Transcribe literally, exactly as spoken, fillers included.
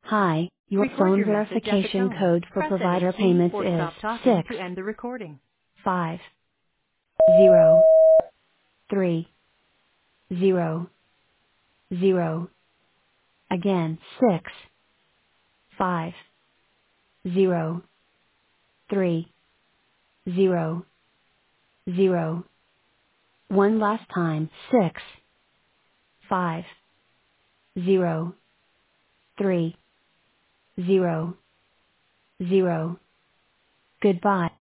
Hi, your Record phone your message at the verification tone. code for Press any provider key payments or is stop talking six to end the recording. five zero three zero zero. Again, six five zero three zero zero. One last time, six five zero three zero zero. Goodbye.